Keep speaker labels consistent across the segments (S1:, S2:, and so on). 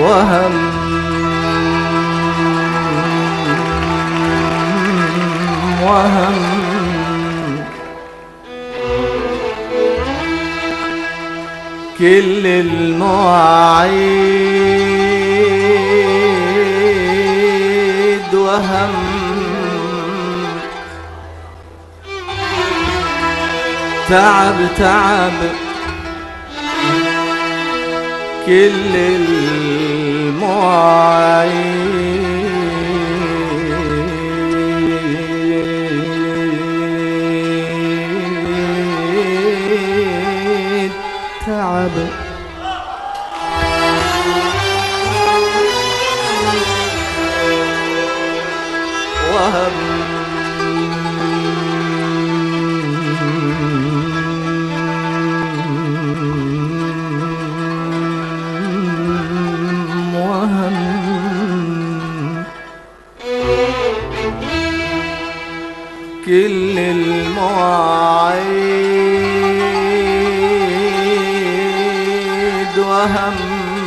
S1: وهم وهم كل المواعيد وهم تعب تعب كل المواعيد تعب وهم كل المواعيد وهم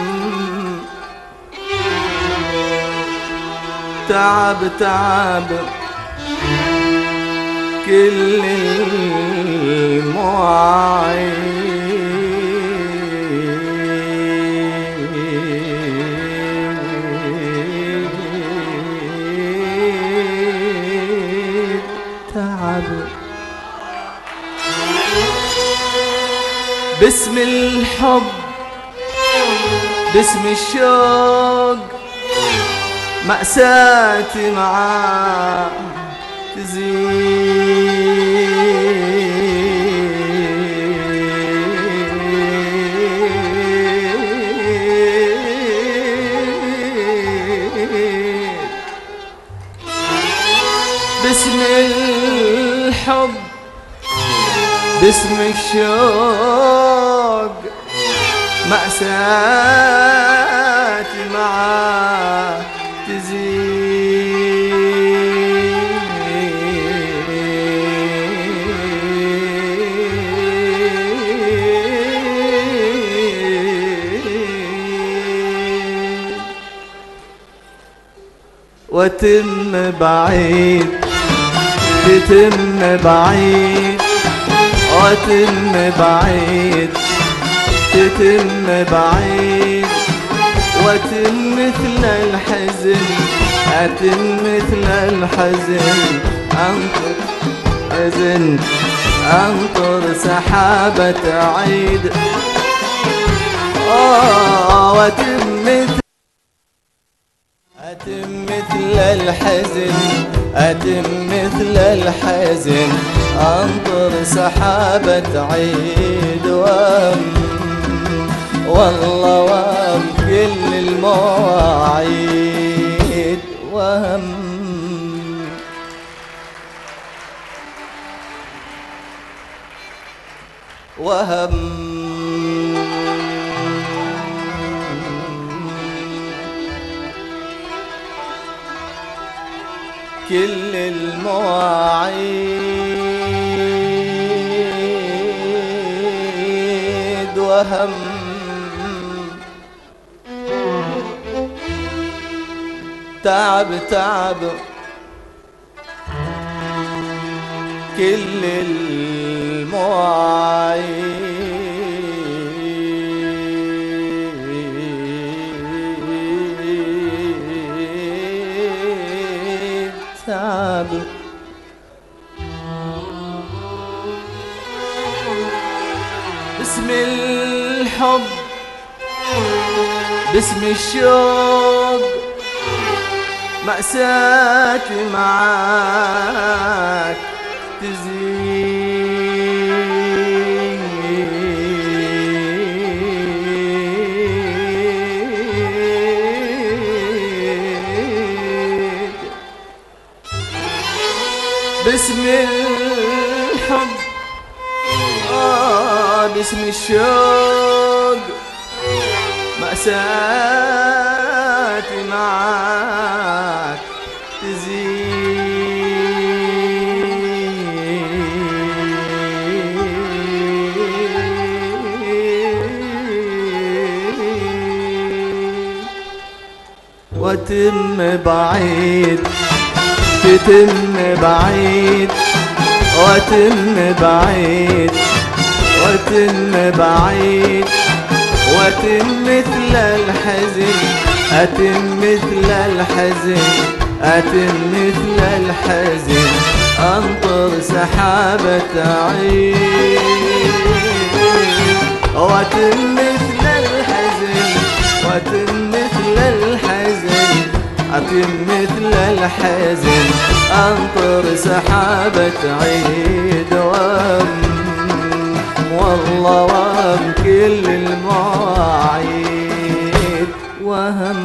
S1: تعب تعب كل المواعيد تعب باسم الحب باسم الشوق مأساتي معاه تزيد باسم الحب باسم الشوق مأساتي معاه تزيد وتم بعيد تتم بعيد وتم بعيد تتم بعيد وتم مثل الحزن أتم مثل الحزن أنطر حزن أنطر سحابة عيد أتم مثل الحزن أتم مثل الحزن أنطر سحابة عيد والله وهم كل المواعيد وهم وهم كل المواعيد وهم تعب تعب كل المواعيد تعب باسم الحب باسم الشوق مأساتي معاك تزيد باسم الحب باسم الشوق مأساتي معاك تزيد وتم بعيد، تتم بعيد وتم بعيد، وتم بعيد وتم مثل الحزن، أتم مثل الحزن، أتم مثل الحزن، أنطر سحابة عيد وتم مثل الحزن، وتم مثل الحزن، أتم مثل الحزن، أنطر سحابة عيد والله وهم كل المواعيد وهم.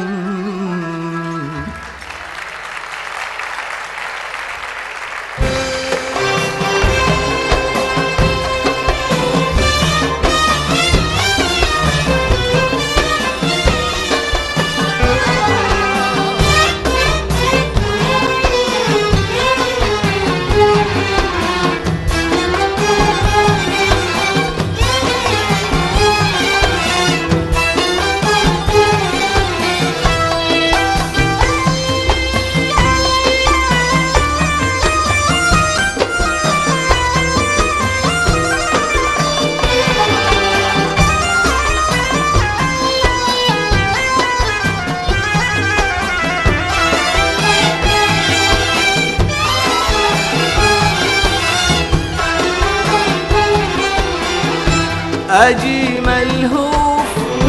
S1: أجي ملهوف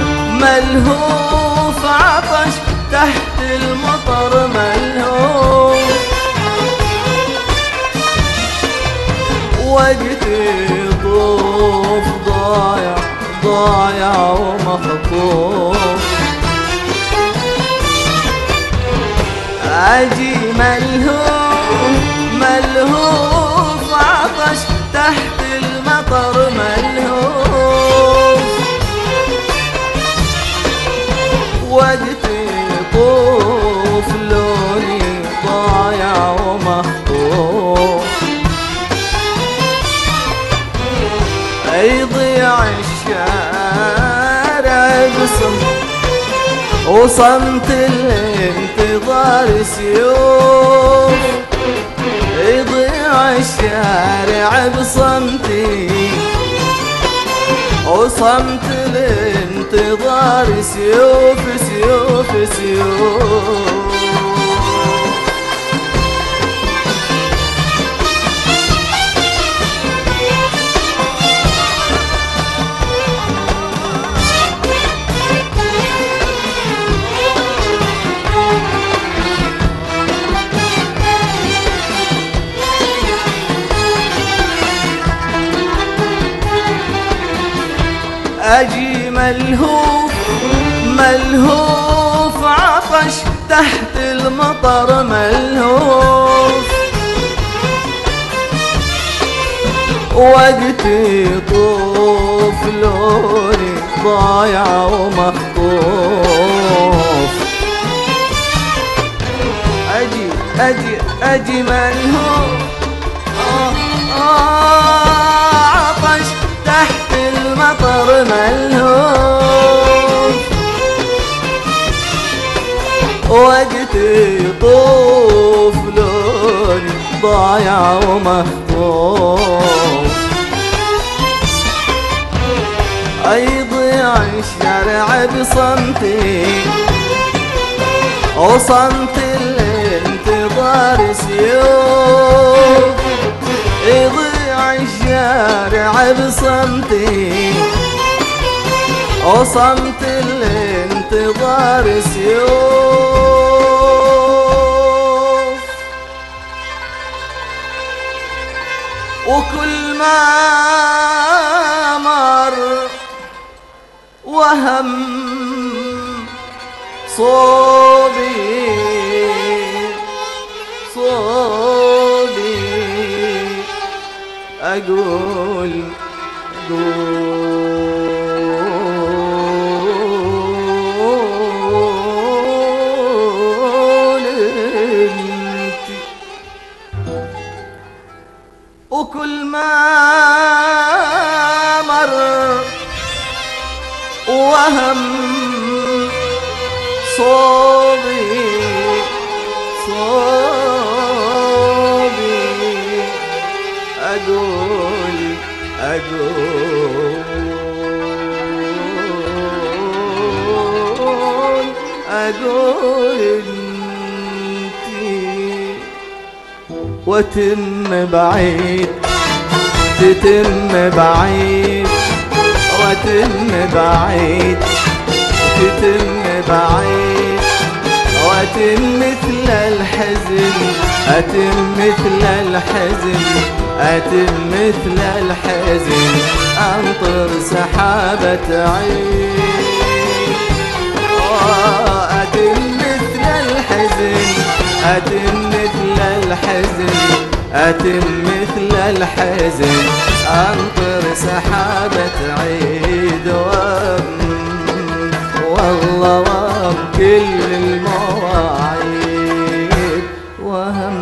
S1: ملهوف عطش تحت المطر ملهوف، وقتي يطوف ضايع ضايع ومخطوف. أجي ملهوف ملهوف عطش تحت المطر ملهوف، وقتي يطوف لوني ضايع ومخطوف. يضيع الشارع بصمت وصمت الانتظار سيوف، يضيع الشارع بصمتي وصمت الانتظار سيوف سيوف سيوف. أجي ملهوف ملهوف عطش تحت المطر ملهوف، وقتي يطوف لوني ضايع ومخطوف. أجي ملهوف عطش تحت المطر ملهوف، وقتي يطوف لوني ضايع ومخطوف. يضيع الشارع بصمتي وصمت الانتظار سيوف، يضيع الشارع بصمتي وصمت الانتظار سيوف. وكل ما مر وهم صوبي صوبي أقول انت. وكل ما مر وهم صوبي أقول انتي وتم بعيد، تتم بعيد، وتم بعيد، تتم بعيد، وأتم مثل الحزن، أتم مثل الحزن، أتم مثل الحزن، أمطر سحابة عيد. أتم مثل الحزن، أتم مثل الحزن، أتم مثل الحزن، أمطر سحابة عيد. والله وهم كل المواعيد وهم.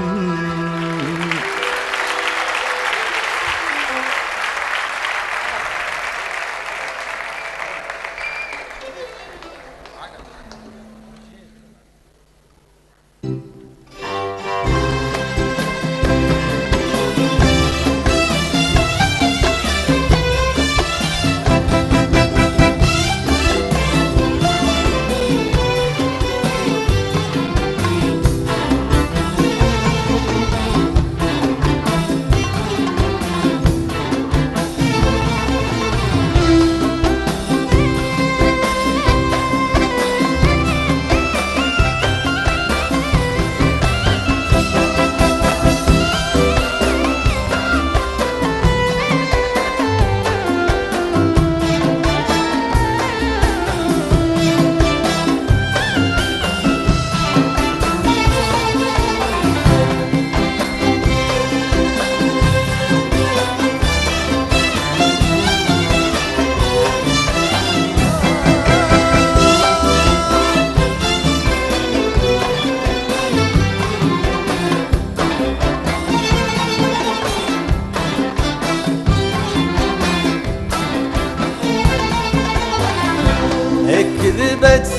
S1: كذبت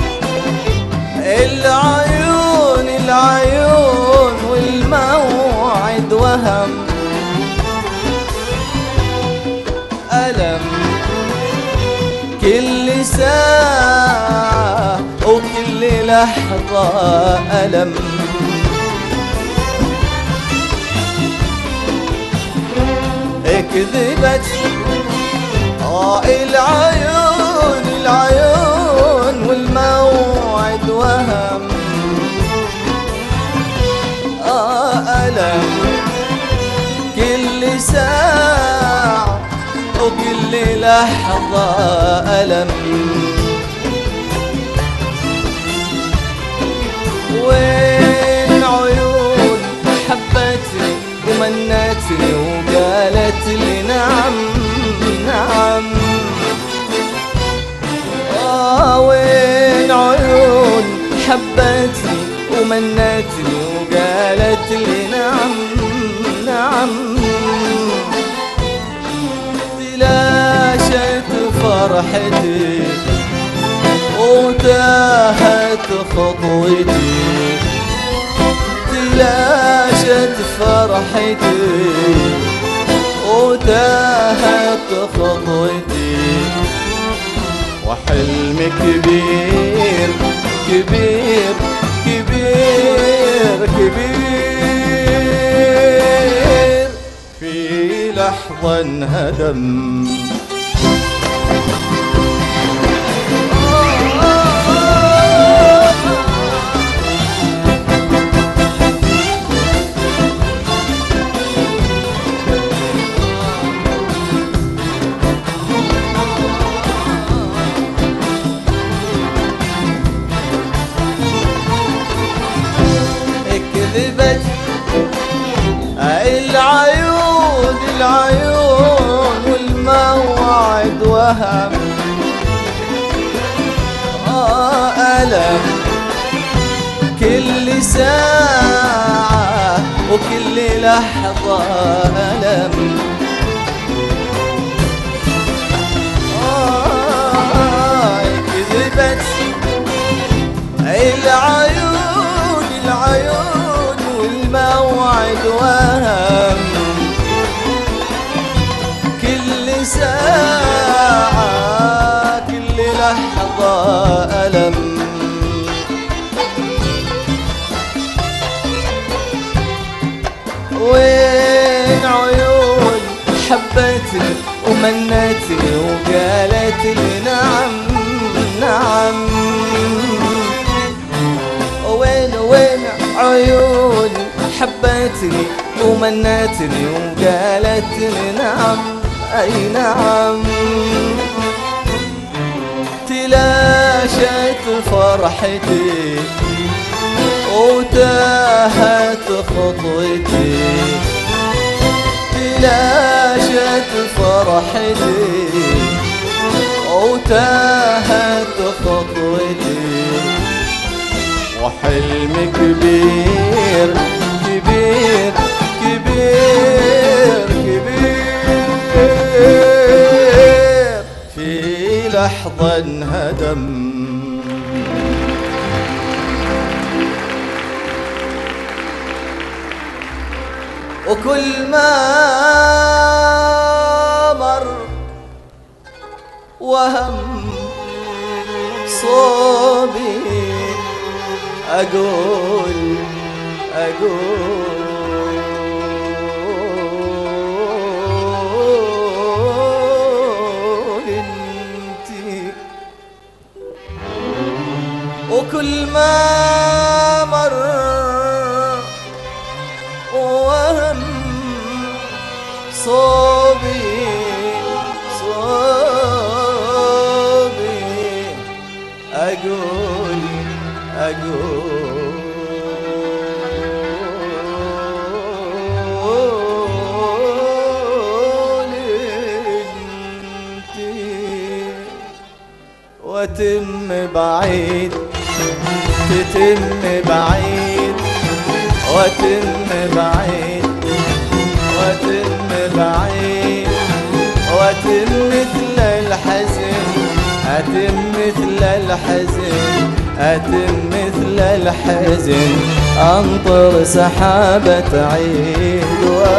S1: العيون، العيون والموعد وهم، ألم كل ساعة وكل لحظة ألم. كذبت العيون، العيون والموعد وهم، ألم كل ساعة وكل لحظة ألم. وين عيون حبتني ومنتني وقالت لي نعم نعم. وين عيون حبتني ومنتني وقالت لي نعم نعم. تلاشت فرحتي وتاهت خطوتي، تلاشت فرحتي وتاهت خطوتي. وحلم كبير كبير كبير كبير في لحظة انهدم. كذبت العيون، العيون والموعد وهم، ألم كل ساعة وكل لحظة ألم. كذبت العيون، العيون والموعد وهم، كل ساعة كل لحظة ألم. ومنتني ومنتني وقالت لي نعم أي نعم. تلاشت فرحتي وتاهت خطوتي، تلاشت فرحتي وتاهت خطوتي، وحلم كبير كبير كبير كبير في لحظة انهدم. وكل ما مر وهم صوبي أقول انتي. وكل ما مر وهم صوبي أقول انتي. وتم بعيد تتم بعيد وتم بعيد وتم بعيد وتم مثل الحزن أتم مثل الحزن أتم مثل الحزن أنطر سحابة عيد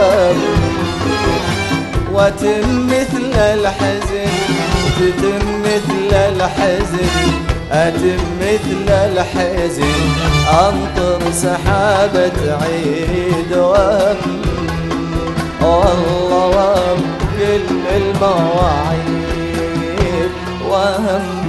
S1: وتم مثل الحزن تتم مثل الحزن أتم مثل الحزن أنطر سحابة عيد والله وهم كل المواعيد وهم